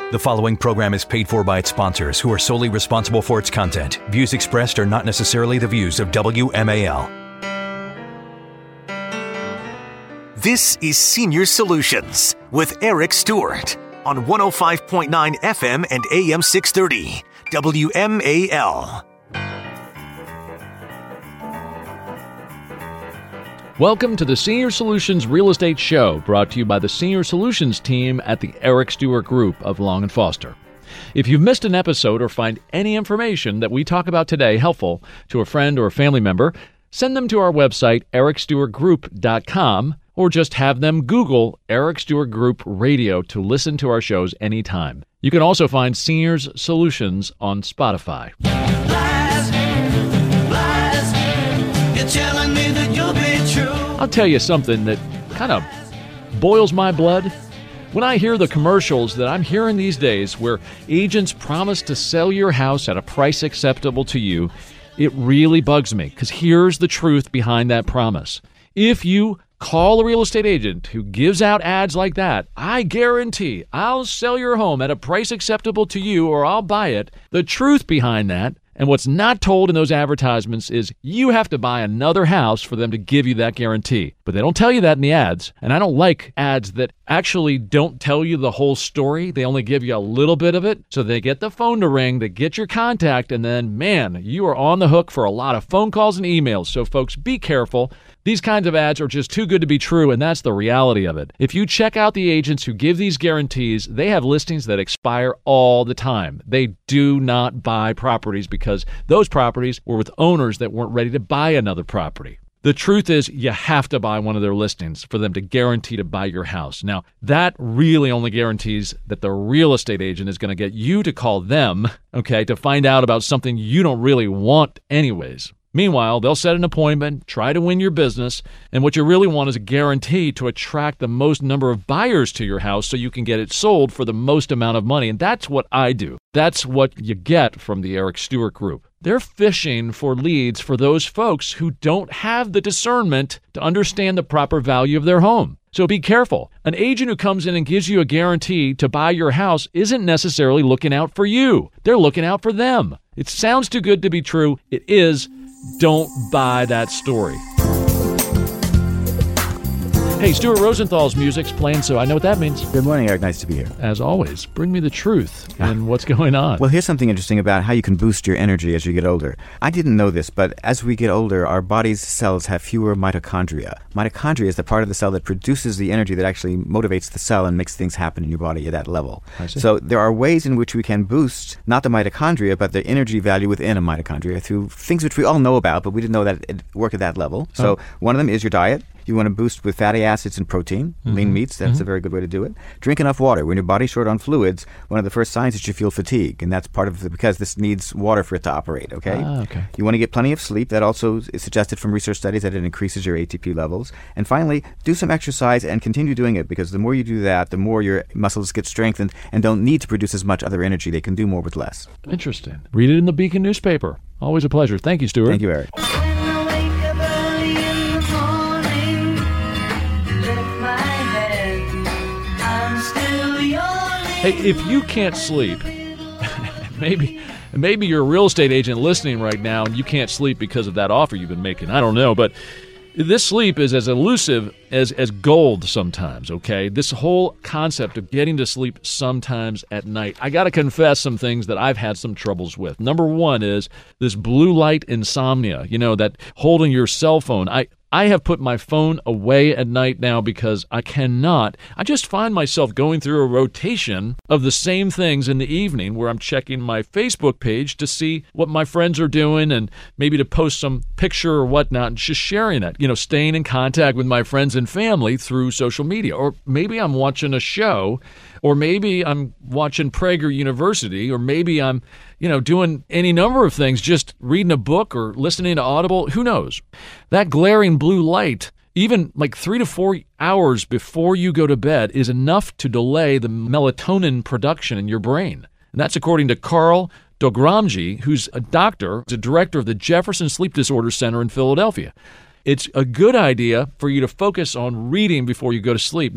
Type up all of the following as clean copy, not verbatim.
The following program is paid for by its sponsors, who are solely responsible for its content. Views expressed are not necessarily the views of WMAL. This is Senior Solutions with Eric Stewart on 105.9 FM and AM 630 WMAL. Welcome to the Senior Solutions Real Estate Show, brought to you by the Senior Solutions team at the Eric Stewart Group of Long & Foster. If you've missed an episode or find any information that we talk about today helpful to a friend or a family member, send them to our website, ericstewartgroup.com, or just have them Google Eric Stewart Group Radio to listen to our shows anytime. You can also find Seniors Solutions on Spotify. Lies, you're telling me that you'll be true. I'll tell you something that kind of boils my blood. When I hear the commercials that I'm hearing these days where agents promise to sell your house at a price acceptable to you, it really bugs me, because here's the truth behind that promise. If you call a real estate agent who gives out ads like that, I guarantee I'll sell your home at a price acceptable to you or I'll buy it. The truth behind that, and what's not told in those advertisements, is you have to buy another house for them to give you that guarantee. But they don't tell you that in the ads, and I don't like ads that actually don't tell you the whole story. They only give you a little bit of it, so they get the phone to ring, they get your contact, and then, man, you are on the hook for a lot of phone calls and emails. So folks, be careful. These kinds of ads are just too good to be true, and that's the reality of it. If you check out the agents who give these guarantees, they have listings that expire all the time. They do not buy properties because those properties were with owners that weren't ready to buy another property. The truth is, you have to buy one of their listings for them to guarantee to buy your house. Now, that really only guarantees that the real estate agent is going to get you to call them, okay, to find out about something you don't really want anyways. Meanwhile, they'll set an appointment, try to win your business, and what you really want is a guarantee to attract the most number of buyers to your house so you can get it sold for the most amount of money. And that's what I do. That's what you get from the Eric Stewart Group. They're fishing for leads for those folks who don't have the discernment to understand the proper value of their home. So be careful. An agent who comes in and gives you a guarantee to buy your house isn't necessarily looking out for you. They're looking out for them. It sounds too good to be true. It is. Don't buy that story. Hey, Stuart Rosenthal's music's playing, so I know what that means. Good morning, Eric. Nice to be here. As always, bring me the truth and what's going on. Well, here's something interesting about how you can boost your energy as you get older. I didn't know this, but as we get older, our body's cells have fewer mitochondria. Mitochondria is the part of the cell that produces the energy that actually motivates the cell and makes things happen in your body at that level. I see. So there are ways in which we can boost not the mitochondria, but the energy value within a mitochondria through things which we all know about, but we didn't know that it worked at that level. So one of them is your diet. You want to boost with fatty acids and protein, lean meats. That's a very good way to do it. Drink enough water. When your body's short on fluids, one of the first signs is you feel fatigue, and that's part of because this needs water for it to operate, okay? Okay. You want to get plenty of sleep. That also is suggested from research studies that it increases your ATP levels. And finally, do some exercise and continue doing it, because the more you do that, the more your muscles get strengthened and don't need to produce as much other energy. They can do more with less. Interesting. Read it in the Beacon newspaper. Always a pleasure. Thank you, Stuart. Thank you, Eric. Hey, if you can't sleep, maybe you're a real estate agent listening right now and you can't sleep because of that offer you've been making. I don't know, but this sleep is as elusive as gold sometimes, okay? This whole concept of getting to sleep sometimes at night. I got to confess some things that I've had some troubles with. Number one is this blue light insomnia, that holding your cell phone. I have put my phone away at night now because I just find myself going through a rotation of the same things in the evening where I'm checking my Facebook page to see what my friends are doing and maybe to post some picture or whatnot and just sharing it, staying in contact with my friends and family through social media. Or maybe I'm watching a show, or maybe I'm watching Prager University, or maybe I'm doing any number of things, just reading a book or listening to Audible, who knows? That glaring blue light, even like 3 to 4 hours before you go to bed, is enough to delay the melatonin production in your brain. And that's according to Carl Dogramji, who's a doctor, the director of the Jefferson Sleep Disorder Center in Philadelphia. It's a good idea for you to focus on reading before you go to sleep. Now,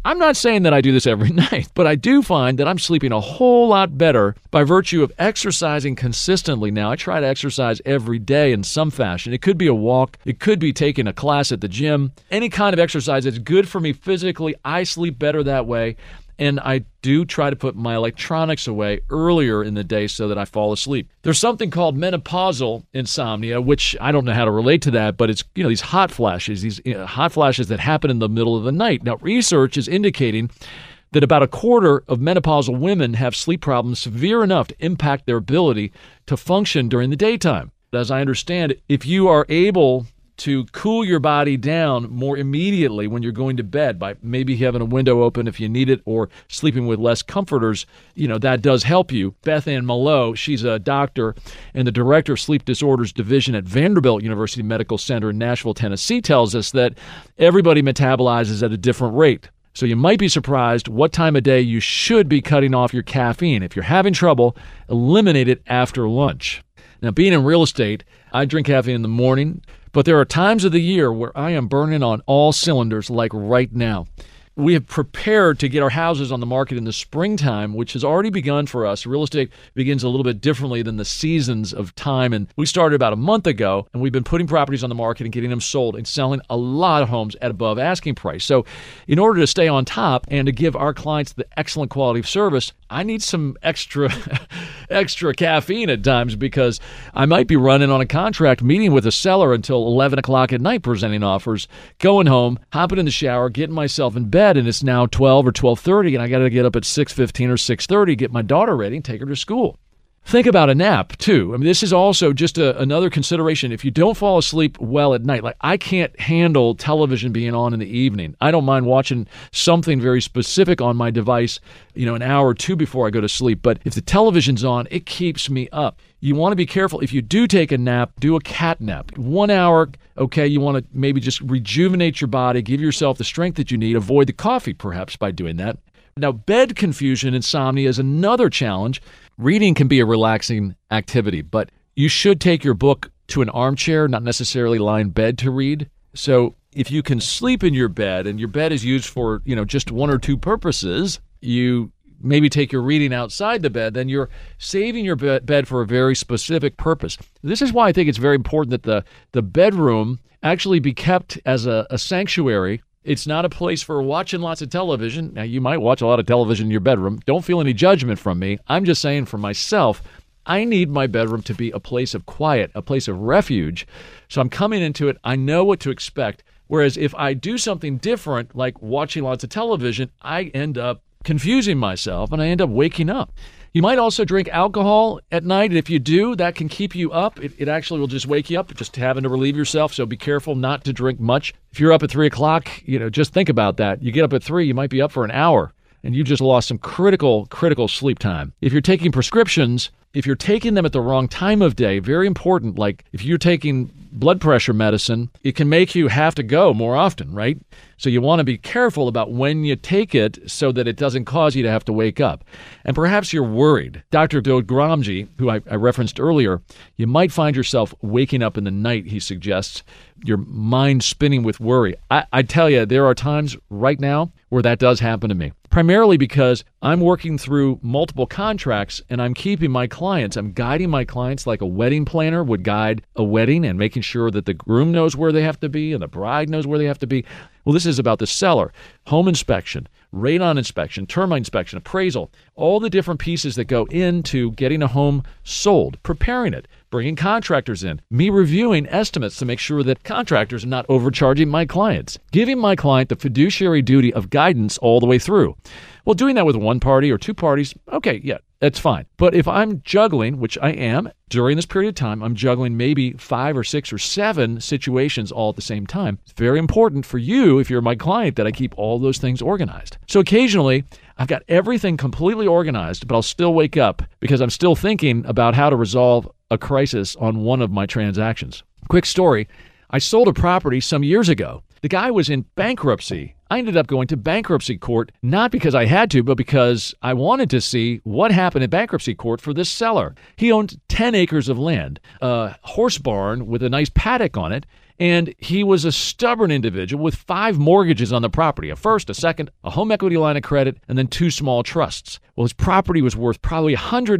I'm not saying that I do this every night, but I do find that I'm sleeping a whole lot better by virtue of exercising consistently now. I try to exercise every day in some fashion. It could be a walk. It could be taking a class at the gym. Any kind of exercise that's good for me physically, I sleep better that way. And I do try to put my electronics away earlier in the day so that I fall asleep. There's something called menopausal insomnia, which I don't know how to relate to that, but it's, these hot flashes, hot flashes that happen in the middle of the night. Now, research is indicating that about a quarter of menopausal women have sleep problems severe enough to impact their ability to function during the daytime. As I understand it, if you are able to cool your body down more immediately when you're going to bed by maybe having a window open if you need it or sleeping with less comforters, that does help you. Beth Ann Mallow, she's a doctor and the director of Sleep Disorders Division at Vanderbilt University Medical Center in Nashville, Tennessee, tells us that everybody metabolizes at a different rate. So you might be surprised what time of day you should be cutting off your caffeine. If you're having trouble, eliminate it after lunch. Now, being in real estate, I drink caffeine in the morning, but there are times of the year where I am burning on all cylinders, like right now. We have prepared to get our houses on the market in the springtime, which has already begun for us. Real estate begins a little bit differently than the seasons of time. And we started about a month ago, and we've been putting properties on the market and getting them sold and selling a lot of homes at above asking price. So in order to stay on top and to give our clients the excellent quality of service, I need some extra caffeine at times because I might be running on a contract meeting with a seller until 11 o'clock at night presenting offers, going home, hopping in the shower, getting myself in bed, and it's now 12 or 12:30, and I got to get up at 6:15 or 6:30, get my daughter ready, and take her to school. Think about a nap, too. I mean, this is also just another consideration. If you don't fall asleep well at night, like I can't handle television being on in the evening. I don't mind watching something very specific on my device, an hour or two before I go to sleep. But if the television's on, it keeps me up. You want to be careful. If you do take a nap, do a cat nap. 1 hour, okay, you want to maybe just rejuvenate your body, give yourself the strength that you need. Avoid the coffee, perhaps, by doing that. Now, bed confusion, insomnia is another challenge. Reading can be a relaxing activity, but you should take your book to an armchair, not necessarily lie in bed to read. So if you can sleep in your bed and your bed is used for, just one or two purposes, you maybe take your reading outside the bed, then you're saving your bed for a very specific purpose. This is why I think it's very important that the bedroom actually be kept as a sanctuary. It's not a place for watching lots of television. Now, you might watch a lot of television in your bedroom. Don't feel any judgment from me. I'm just saying for myself, I need my bedroom to be a place of quiet, a place of refuge. So I'm coming into it. I know what to expect. Whereas if I do something different, like watching lots of television, I end up confusing myself and I end up waking up. You might also drink alcohol at night. And if you do, that can keep you up. It actually will just wake you up, just having to relieve yourself. So be careful not to drink much. If you're up at 3 o'clock, just think about that. You get up at 3, you might be up for an hour, and you just lost some critical sleep time. If you're taking prescriptions, if you're taking them at the wrong time of day, very important, like if you're taking blood pressure medicine, it can make you have to go more often, right? So you want to be careful about when you take it so that it doesn't cause you to have to wake up. And perhaps you're worried. Dr. Dodgramji, who I referenced earlier, you might find yourself waking up in the night, he suggests, your mind spinning with worry. I tell you, there are times right now where that does happen to me, primarily because I'm working through multiple contracts and I'm keeping my clients, I'm guiding my clients like a wedding planner would guide a wedding and making sure that the groom knows where they have to be and the bride knows where they have to be. Well, this is about the seller, home inspection, radon inspection, termite inspection, appraisal, all the different pieces that go into getting a home sold, preparing it, bringing contractors in, me reviewing estimates to make sure that contractors are not overcharging my clients, giving my client the fiduciary duty of guidance all the way through. Well, doing that with one party or two parties, okay, yeah, that's fine. But if I'm juggling, which I am, during this period of time, I'm juggling maybe 5 or 6 or 7 situations all at the same time. It's very important for you, if you're my client, that I keep all those things organized. So occasionally, I've got everything completely organized, but I'll still wake up because I'm still thinking about how to resolve a crisis on one of my transactions. Quick story. I sold a property some years ago. The guy was in bankruptcy. I ended up going to bankruptcy court, not because I had to, but because I wanted to see what happened in bankruptcy court for this seller. He owned 10 acres of land, a horse barn with a nice paddock on it, And he was a stubborn individual with 5 mortgages on the property, a first, a second, a home equity line of credit, and then 2 small trusts. Well, his property was worth probably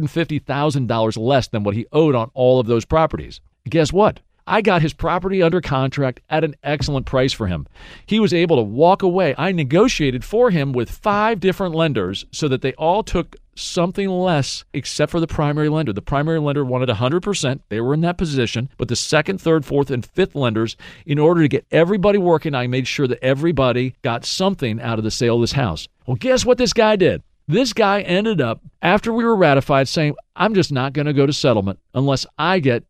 $150,000 less than what he owed on all of those properties. Guess what? I got his property under contract at an excellent price for him. He was able to walk away. I negotiated for him with 5 different lenders so that they all took something less except for the primary lender. The primary lender wanted 100%. They were in that position. But the second, third, fourth, and fifth lenders, in order to get everybody working, I made sure that everybody got something out of the sale of this house. Well, guess what this guy did? This guy ended up, after we were ratified, saying, I'm just not going to go to settlement unless I get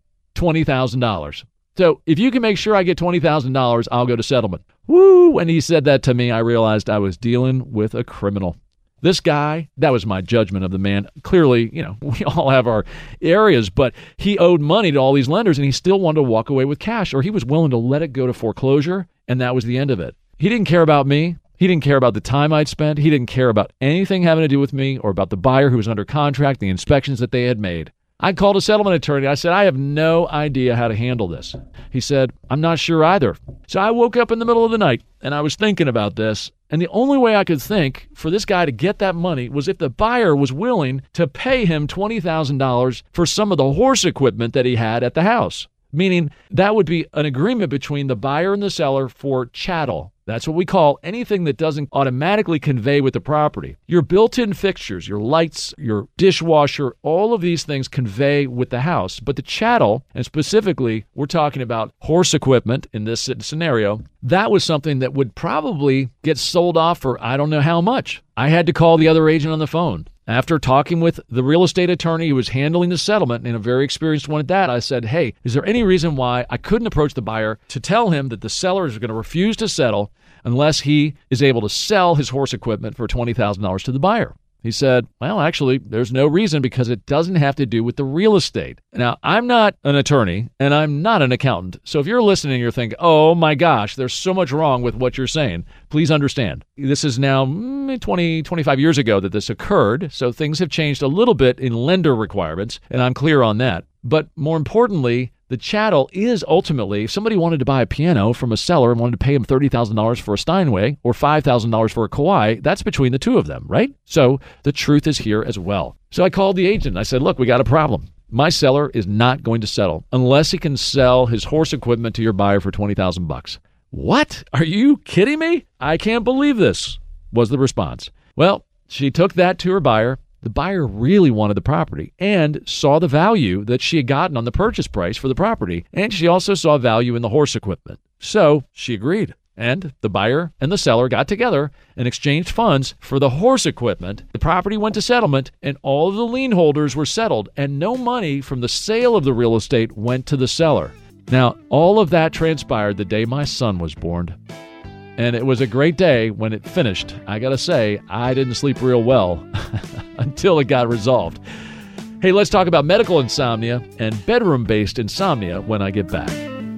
$20,000. So if you can make sure I get $20,000, I'll go to settlement. Woo! When he said that to me, I realized I was dealing with a criminal. This guy, that was my judgment of the man. Clearly, we all have our areas, but he owed money to all these lenders and he still wanted to walk away with cash, or he was willing to let it go to foreclosure, and that was the end of it. He didn't care about me. He didn't care about the time I'd spent. He didn't care about anything having to do with me or about the buyer who was under contract, the inspections that they had made. I called a settlement attorney. I said, I have no idea how to handle this. He said, I'm not sure either. So I woke up in the middle of the night and I was thinking about this. And the only way I could think for this guy to get that money was if the buyer was willing to pay him $20,000 for some of the horse equipment that he had at the house. Meaning that would be an agreement between the buyer and the seller for chattel. That's what we call anything that doesn't automatically convey with the property. Your built-in fixtures, your lights, your dishwasher, all of these things convey with the house. But the chattel, and specifically, we're talking about horse equipment in this scenario, that was something that would probably get sold off for I don't know how much. I had to call the other agent on the phone. After talking with the real estate attorney who was handling the settlement, and a very experienced one at that, I said, hey, is there any reason why I couldn't approach the buyer to tell him that the seller is going to refuse to settle unless he is able to sell his horse equipment for $20,000 to the buyer? He said, well, actually, there's no reason because it doesn't have to do with the real estate. Now, I'm not an attorney and I'm not an accountant. So if you're listening and you're thinking, oh my gosh, there's so much wrong with what you're saying, please understand. This is now 20, 25 years ago that this occurred. So things have changed a little bit in lender requirements, and I'm clear on that. But more importantly, the chattel is ultimately, if somebody wanted to buy a piano from a seller and wanted to pay him $30,000 for a Steinway or $5,000 for a Kawai, that's between the two of them, right? So the truth is here as well. So I called the agent. I said, look, we got a problem. My seller is not going to settle unless he can sell his horse equipment to your buyer for $20,000. What? Are you kidding me? I can't believe this, was the response. Well, she took that to her buyer. The buyer really wanted the property and saw the value that she had gotten on the purchase price for the property, and she also saw value in the horse equipment. So she agreed, and the buyer and the seller got together and exchanged funds for the horse equipment. The property went to settlement, and all of the lien holders were settled, and no money from the sale of the real estate went to the seller. Now, all of that transpired the day my son was born. And it was a great day when it finished. I gotta say, I didn't sleep real well until it got resolved. Hey, let's talk about medical insomnia and bedroom-based insomnia when I get back.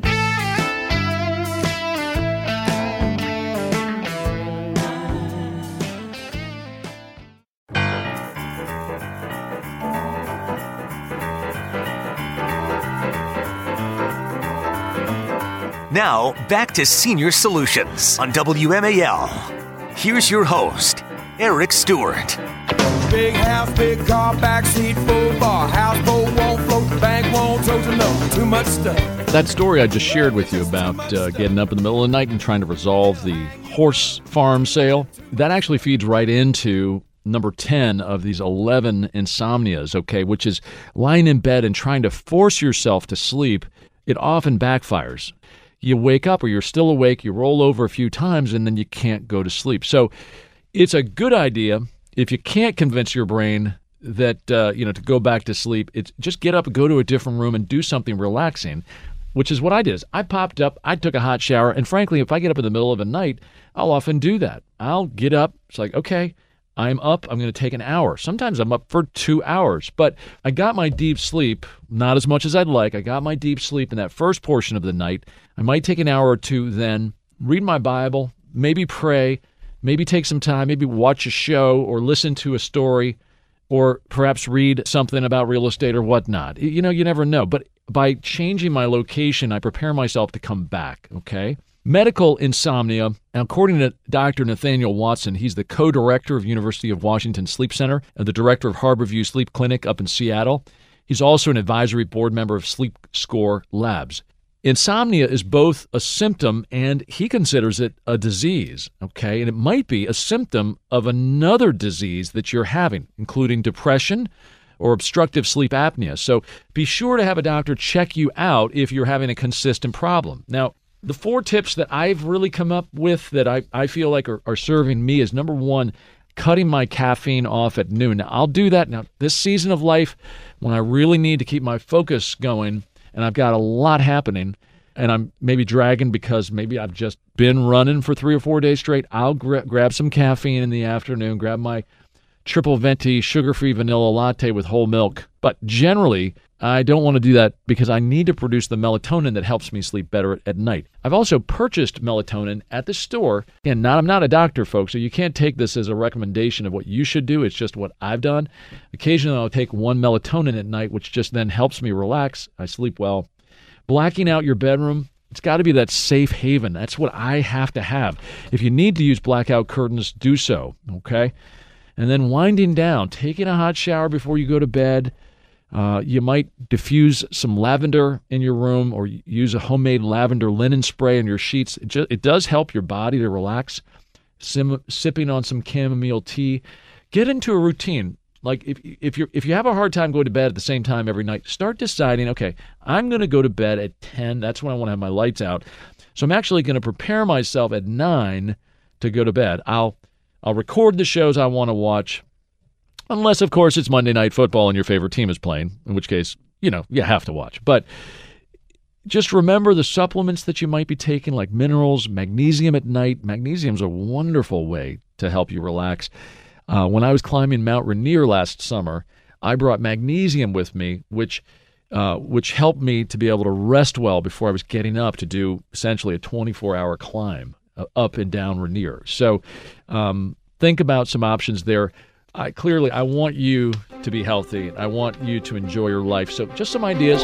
Now, back to Senior Solutions on WMAL. Here's your host, Eric Stewart. Big house, big car, backseat, full bar. Houseboat won't float, the bank won't tote a note. Too much stuff. That story I just shared with you about getting up in the middle of the night and trying to resolve the horse farm sale, that actually feeds right into number 10 of these 11 insomnias, okay, which is lying in bed and trying to force yourself to sleep. It often backfires. You wake up or you're still awake, you roll over a few times, and then you can't go to sleep. So it's a good idea if you can't convince your brain that, to go back to sleep, it's just get up and go to a different room and do something relaxing, which is what I did. I popped up, I took a hot shower, and frankly, if I get up in the middle of the night, I'll often do that. I'll get up. It's like, okay, I'm up. I'm going to take an hour. Sometimes I'm up for 2 hours, but I got my deep sleep, not as much as I'd like. I got my deep sleep in that first portion of the night. I might take an hour or two, then read my Bible, maybe pray, maybe take some time, maybe watch a show or listen to a story, or perhaps read something about real estate or whatnot. You never know. But by changing my location, I prepare myself to come back, okay? Medical insomnia, according to Dr. Nathaniel Watson, he's the co-director of University of Washington Sleep Center and the director of Harborview Sleep Clinic up in Seattle. He's also an advisory board member of Sleep Score Labs. Insomnia is both a symptom and he considers it a disease, okay? And it might be a symptom of another disease that you're having, including depression or obstructive sleep apnea. So be sure to have a doctor check you out if you're having a consistent problem. Now, the 4 tips that I've really come up with that I feel like are serving me is, number 1, cutting my caffeine off at noon. Now, I'll do that now. This season of life, when I really need to keep my focus going, and I've got a lot happening, and I'm maybe dragging because maybe I've just been running for 3 or 4 days straight, I'll grab some caffeine in the afternoon, grab my triple venti sugar-free vanilla latte with whole milk. But generally, I don't want to do that because I need to produce the melatonin that helps me sleep better at night. I've also purchased melatonin at the store. And I'm not a doctor, folks, so you can't take this as a recommendation of what you should do. It's just what I've done. Occasionally, I'll take 1 melatonin at night, which just then helps me relax. I sleep well. Blacking out your bedroom, it's got to be that safe haven. That's what I have to have. If you need to use blackout curtains, do so, okay? And then winding down, taking a hot shower before you go to bed. You might diffuse some lavender in your room or use a homemade lavender linen spray on your sheets. It does help your body to relax. Sipping on some chamomile tea. Get into a routine. Like if you have a hard time going to bed at the same time every night, start deciding, okay, I'm going to go to bed at 10. That's when I want to have my lights out. So I'm actually going to prepare myself at 9 to go to bed. I'll record the shows I want to watch, unless, of course, it's Monday Night Football and your favorite team is playing, in which case, you have to watch. But just remember the supplements that you might be taking, like minerals, magnesium at night. Magnesium's a wonderful way to help you relax. When I was climbing Mount Rainier last summer, I brought magnesium with me, which helped me to be able to rest well before I was getting up to do essentially a 24-hour climb up and down Rainier. So think about some options there. I want you to be healthy. I want you to enjoy your life. So just some ideas.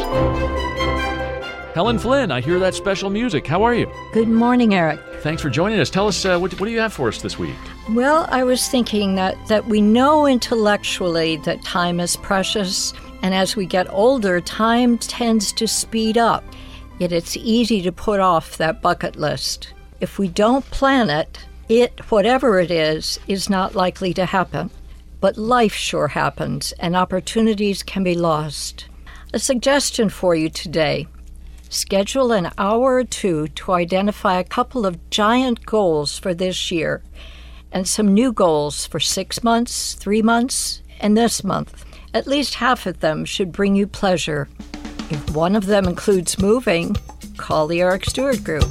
Helen Flynn, I hear that special music. How are you? Good morning, Eric. Thanks for joining us. Tell us, what do you have for us this week? Well, I was thinking that we know intellectually that time is precious, and as we get older, time tends to speed up. Yet it's easy to put off that bucket list. If we don't plan it, whatever it is not likely to happen. But life sure happens, and opportunities can be lost. A suggestion for you today. Schedule an hour or 2 to identify a couple of giant goals for this year and some new goals for 6 months, 3 months, and this month. At least half of them should bring you pleasure. If one of them includes moving, call the Eric Stewart Group.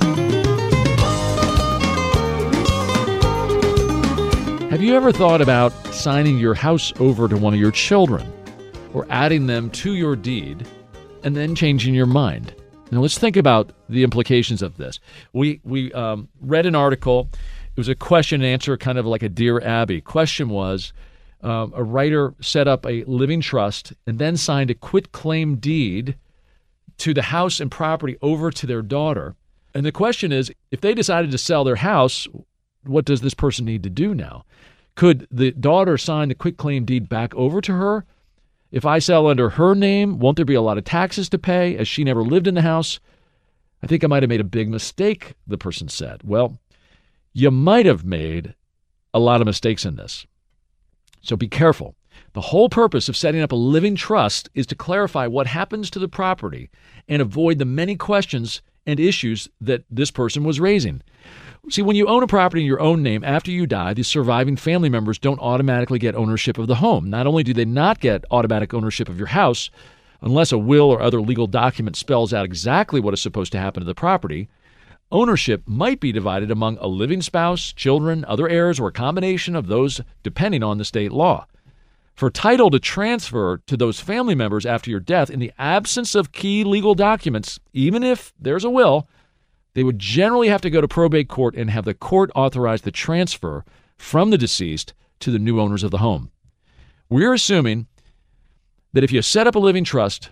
Have you ever thought about signing your house over to one of your children or adding them to your deed and then changing your mind? Now, let's think about the implications of this. We read an article. It was a question and answer, kind of like a Dear Abby. Question was, a writer set up a living trust and then signed a quitclaim deed to the house and property over to their daughter. And the question is, if they decided to sell their house, what does this person need to do now? Could the daughter sign the quitclaim deed back over to her? If I sell under her name, won't there be a lot of taxes to pay as she never lived in the house? I think I might have made a big mistake, the person said. Well, you might have made a lot of mistakes in this. So be careful. The whole purpose of setting up a living trust is to clarify what happens to the property and avoid the many questions and issues that this person was raising. See, when you own a property in your own name, after you die, the surviving family members don't automatically get ownership of the home. Not only do they not get automatic ownership of your house, unless a will or other legal document spells out exactly what is supposed to happen to the property, ownership might be divided among a living spouse, children, other heirs, or a combination of those depending on the state law. For title to transfer to those family members after your death in the absence of key legal documents, even if there's a will, they would generally have to go to probate court and have the court authorize the transfer from the deceased to the new owners of the home. We're assuming that if you set up a living trust,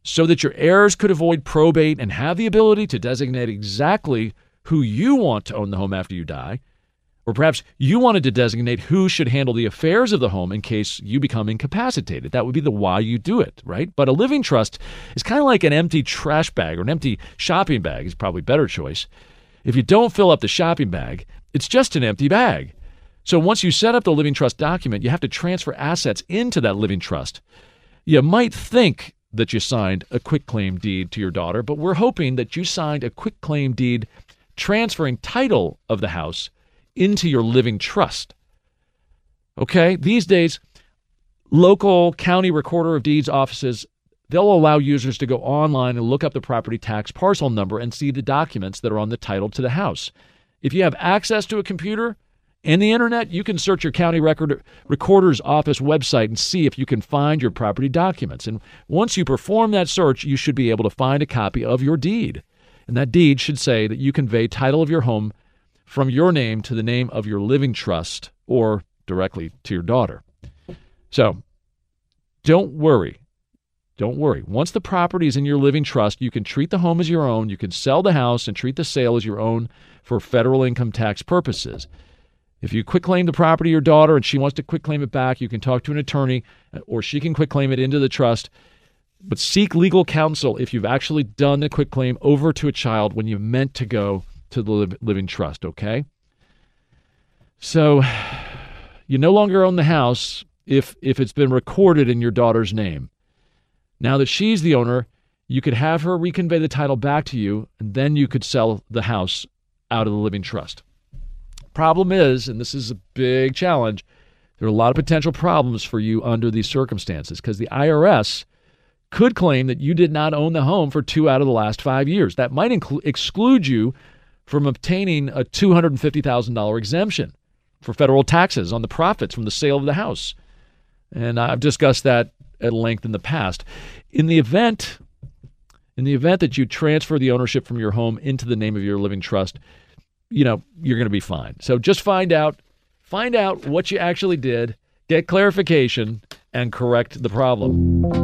so that your heirs could avoid probate and have the ability to designate exactly who you want to own the home after you die. Or perhaps you wanted to designate who should handle the affairs of the home in case you become incapacitated. That would be the why you do it, right? But a living trust is kind of like an empty trash bag, or an empty shopping bag is probably a better choice. If you don't fill up the shopping bag, it's just an empty bag. So once you set up the living trust document, you have to transfer assets into that living trust. You might think that you signed a quitclaim deed to your daughter, but we're hoping that you signed a quitclaim deed transferring title of the house into your living trust. Okay? These days, local county recorder of deeds offices, they'll allow users to go online and look up the property tax parcel number and see the documents that are on the title to the house. If you have access to a computer and the internet, you can search your county recorder's office website and see if you can find your property documents. And once you perform that search, you should be able to find a copy of your deed. And that deed should say that you convey title of your home from your name to the name of your living trust or directly to your daughter. So don't worry. Don't worry. Once the property is in your living trust, you can treat the home as your own. You can sell the house and treat the sale as your own for federal income tax purposes. If you quitclaim the property of your daughter and she wants to quitclaim it back, you can talk to an attorney, or she can quitclaim it into the trust. But seek legal counsel if you've actually done the quitclaim over to a child when you meant to go to the living trust, okay? So you no longer own the house if it's been recorded in your daughter's name. Now that she's the owner, you could have her reconvey the title back to you, and then you could sell the house out of the living trust. Problem is, and this is a big challenge, there are a lot of potential problems for you under these circumstances because the IRS could claim that you did not own the home for 2 out of the last 5 years. That might exclude you from obtaining a $250,000 exemption for federal taxes on the profits from the sale of the house. And I've discussed that at length in the past. In the event that you transfer the ownership from your home into the name of your living trust, you're going to be fine. So just find out what you actually did, get clarification, and correct the problem.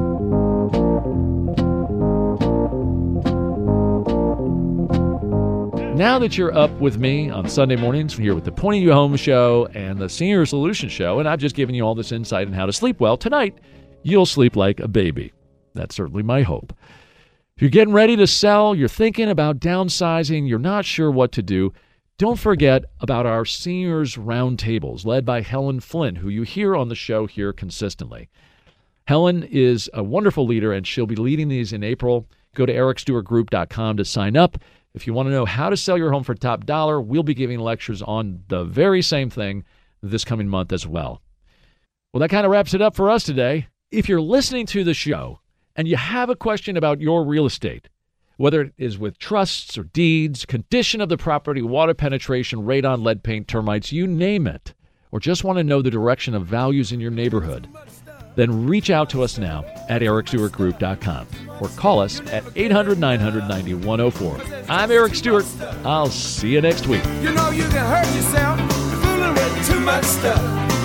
Now that you're up with me on Sunday mornings here with the Pointing You Home Show and the Senior Solution Show, and I've just given you all this insight on how to sleep well, tonight you'll sleep like a baby. That's certainly my hope. If you're getting ready to sell, you're thinking about downsizing, you're not sure what to do, don't forget about our Seniors Roundtables led by Helen Flynn, who you hear on the show here consistently. Helen is a wonderful leader, and she'll be leading these in April. Go to ericstewartgroup.com to sign up. If you want to know how to sell your home for top dollar, we'll be giving lectures on the very same thing this coming month as well. Well, that kind of wraps it up for us today. If you're listening to the show and you have a question about your real estate, whether it is with trusts or deeds, condition of the property, water penetration, radon, lead paint, termites, you name it, or just want to know the direction of values in your neighborhood, then reach out to us now at ericstewartgroup.com or call us at 800-900-9104. I'm Eric Stewart. I'll see you next week. You know you can hurt yourself fooling with too much stuff.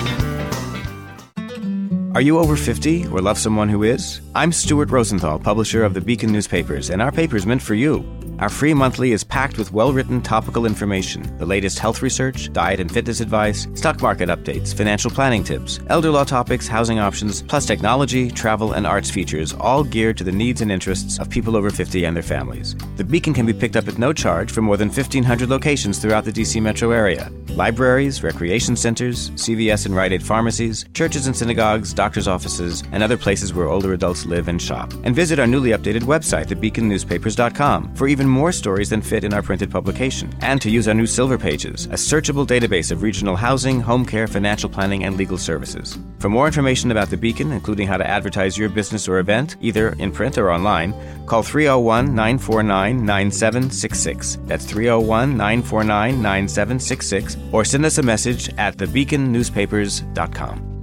Are you over 50 or love someone who is? I'm Stuart Rosenthal, publisher of the Beacon newspapers, and our paper's meant for you. Our free monthly is packed with well-written topical information, the latest health research, diet and fitness advice, stock market updates, financial planning tips, elder law topics, housing options, plus technology, travel, and arts features, all geared to the needs and interests of people over 50 and their families. The Beacon can be picked up at no charge from more than 1,500 locations throughout the D.C. metro area. Libraries, recreation centers, CVS and Rite Aid pharmacies, churches and synagogues, doctors' offices, and other places where older adults live and shop. And visit our newly updated website, thebeaconnewspapers.com, for even more stories than fit in our printed publication, and to use our new Silver Pages, a searchable database of regional housing, home care, financial planning, and legal services. For more information about the Beacon, including how to advertise your business or event, either in print or online, call 301-949-9766. That's 301-949-9766, or send us a message at thebeaconnewspapers.com.